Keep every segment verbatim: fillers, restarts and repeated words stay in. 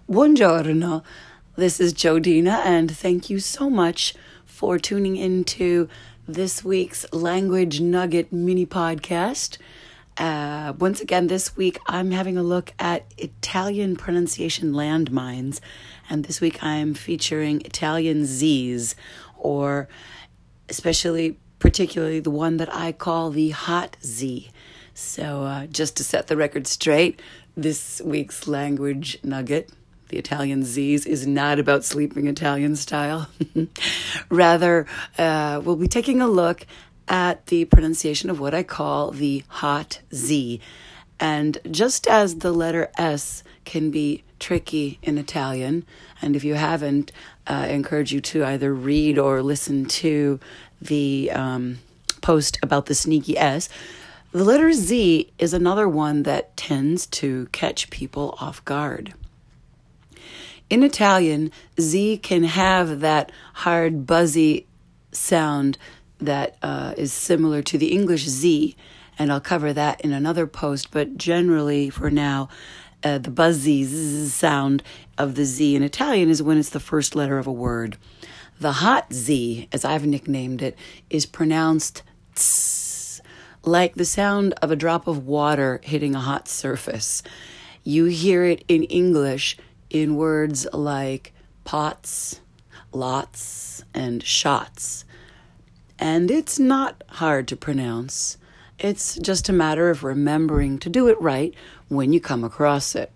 Buongiorno. This is Jodina, and thank you so much for tuning into this week's Language Nugget mini podcast. Uh, once again, this week I'm having a look at Italian pronunciation landmines, and this week I'm featuring Italian Z's, or especially, particularly the one that I call the hot Z. So uh, just to set the record straight, this week's language nugget, the Italian Z's, is not about sleeping Italian style. Rather, uh, we'll be taking a look at the pronunciation of what I call the hot Z. And just as the letter S can be tricky in Italian, and if you haven't, uh, I encourage you to either read or listen to the um, post about the sneaky S, the letter Z is another one that tends to catch people off guard. In Italian, Z can have that hard, buzzy sound that uh, is similar to the English Z, and I'll cover that in another post, but generally, for now, uh, the buzzy Z sound of the Z in Italian is when it's the first letter of a word. The hot Z, as I've nicknamed it, is pronounced tss, like the sound of a drop of water hitting a hot surface. You hear it in English in words like pots, lots, and shots. And it's not hard to pronounce. It's just a matter of remembering to do it right when you come across it.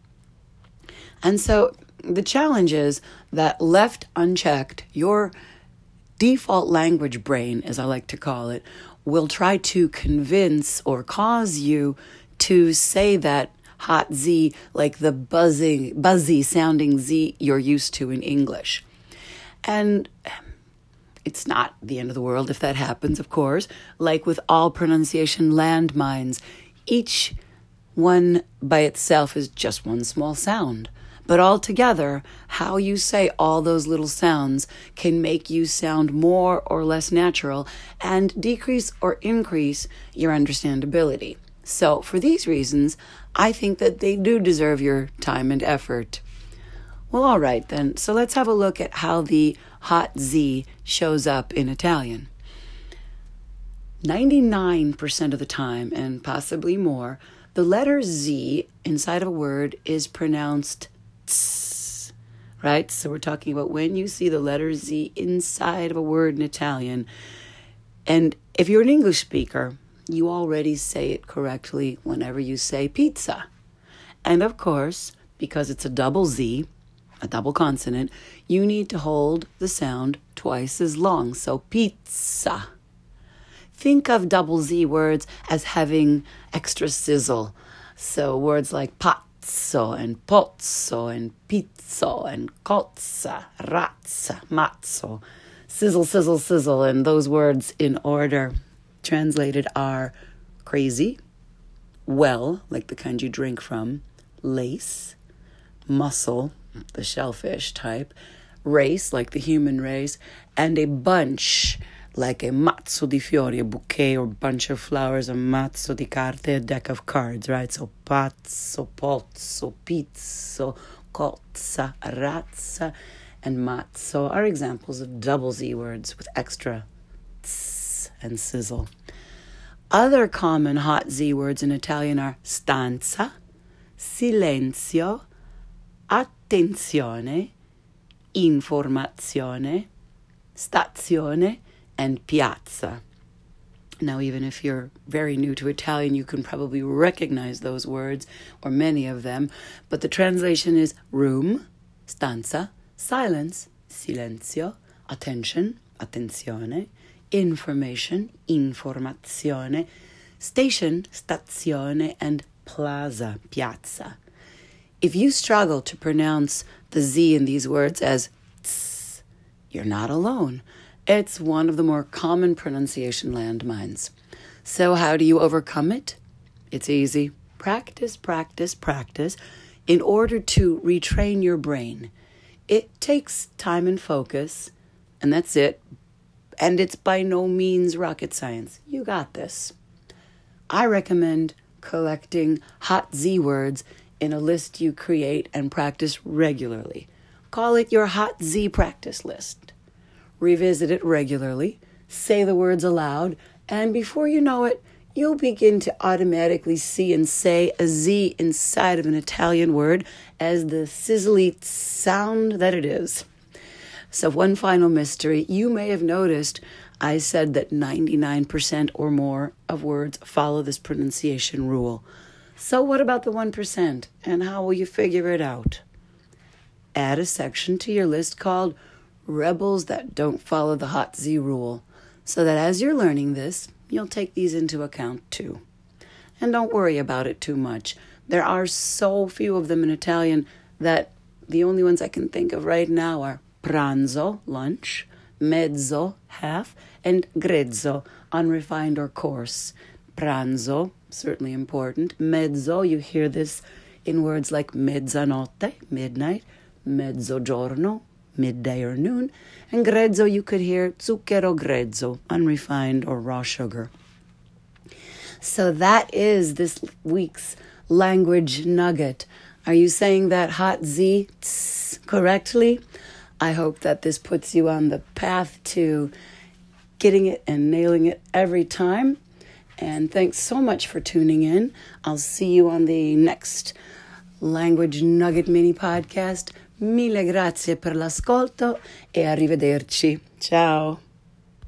And so the challenge is that left unchecked, your default language brain, as I like to call it, will try to convince or cause you to say that hot Z like the buzzing, buzzy sounding Z you're used to in English. And it's not the end of the world if that happens, of course. Like with all pronunciation landmines, each one by itself is just one small sound. But altogether, how you say all those little sounds can make you sound more or less natural and decrease or increase your understandability. So for these reasons, I think that they do deserve your time and effort. Well, all right then. So let's have a look at how the hot Z shows up in Italian. ninety-nine percent of the time, and possibly more, the letter Z inside of a word is pronounced tss, right? So we're talking about when you see the letter Z inside of a word in Italian. And if you're an English speaker, you already say it correctly whenever you say pizza. And of course, because it's a double Z, a double consonant, you need to hold the sound twice as long. So pizza. Think of double Z words as having extra sizzle. So words like pazzo and pozzo and pizzo and cozza, razza, mazzo. Sizzle, sizzle, sizzle. And those words in order translated are crazy, well, like the kind you drink from, lace, mussel, the shellfish type, race, like the human race, and a bunch, like a mazzo di fiori, a bouquet or bunch of flowers, a mazzo di carte, a deck of cards, right? So pazzo, pozzo, pizzo, cozza, razza, and mazzo are examples of double Z words with extra tss and sizzle. Other common hot Z words in Italian are stanza, silenzio, attenzione, informazione, stazione, and piazza. Now, even if you're very new to Italian, you can probably recognize those words, or many of them, but the translation is room, stanza, silence, silenzio, attention, attenzione, information, informazione, station, stazione, and plaza, piazza. If you struggle to pronounce the Z in these words as tss, you're not alone. It's one of the more common pronunciation landmines. So how do you overcome it? It's easy. Practice, practice, practice in order to retrain your brain. It takes time and focus, and that's it. And it's by no means rocket science. You got this. I recommend collecting hot Z words in a list you create and practice regularly. Call it your Hot Z practice list. Revisit it regularly, say the words aloud, and before you know it, you'll begin to automatically see and say a Z inside of an Italian word as the sizzly sound that it is. So one final mystery, you may have noticed I said that ninety-nine percent or more of words follow this pronunciation rule. So what about the one percent, and how will you figure it out? Add a section to your list called Rebels That Don't Follow the Hot Z Rule, so that as you're learning this, you'll take these into account too. And don't worry about it too much. There are so few of them in Italian that the only ones I can think of right now are pranzo, lunch, mezzo, half, and grezzo, unrefined or coarse. Pranzo, certainly important. Mezzo, you hear this in words like mezzanotte, midnight, mezzogiorno, midday or noon, and grezzo you could hear zucchero grezzo, unrefined or raw sugar. So that is this week's language nugget. Are you saying that hot Z tss, correctly? I hope that this puts you on the path to getting it and nailing it every time. And thanks so much for tuning in. I'll see you on the next Language Nugget Mini Podcast. Mille grazie per l'ascolto e arrivederci. Ciao.